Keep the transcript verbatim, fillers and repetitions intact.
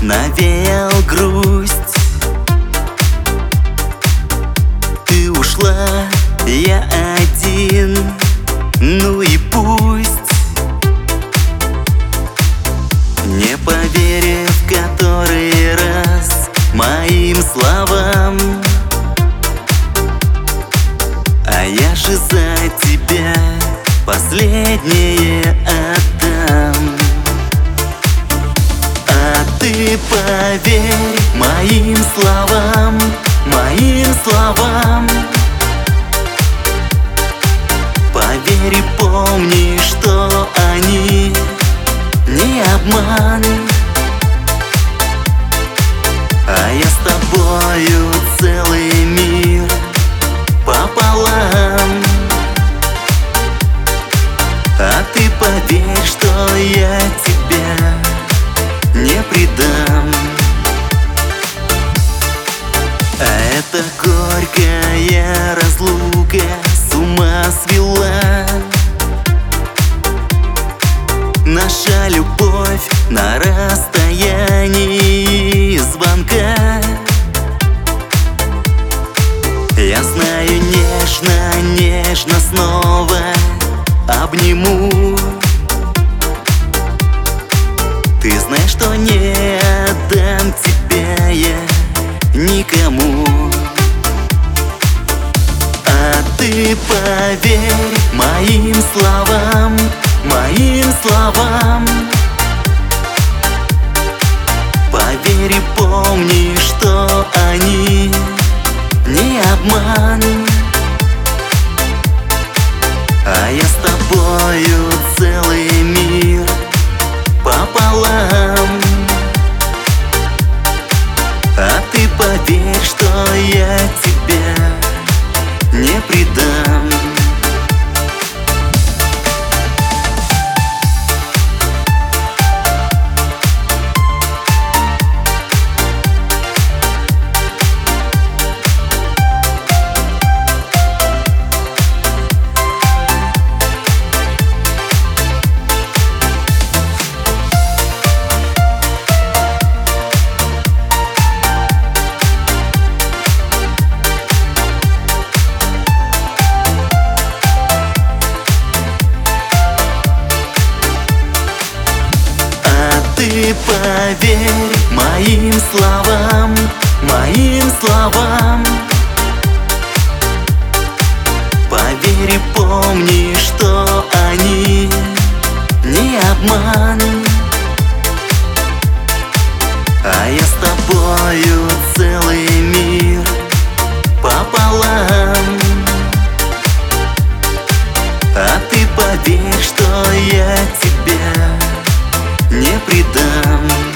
навеял грусть. Ты ушла, я один, ну и пусть. Не поверив в который раз моим словам, а я же за тебя последнее отдам. А ты поверь моим словам, моим словам. Поверь и помни, что они не обман. А я с тобою целый мир пополам. А ты поверь, что я тебя не предам. А эта горькая разлука с ума свела. Наша любовь на расстоянии звонка. Я знаю, нежно, нежно снова обниму. Ты знаешь, что не отдам тебя я никому. А ты поверь моим словам, моим словам. Поверь и помни, что они не обман. А я с тобою целый мир пополам. А ты поверь, что я тебя не предам. Ты поверь моим словам, моим словам. Поверь и помни, что они не обман. А я с тобою целый мир пополам. А ты поверь, что я тебя не предам.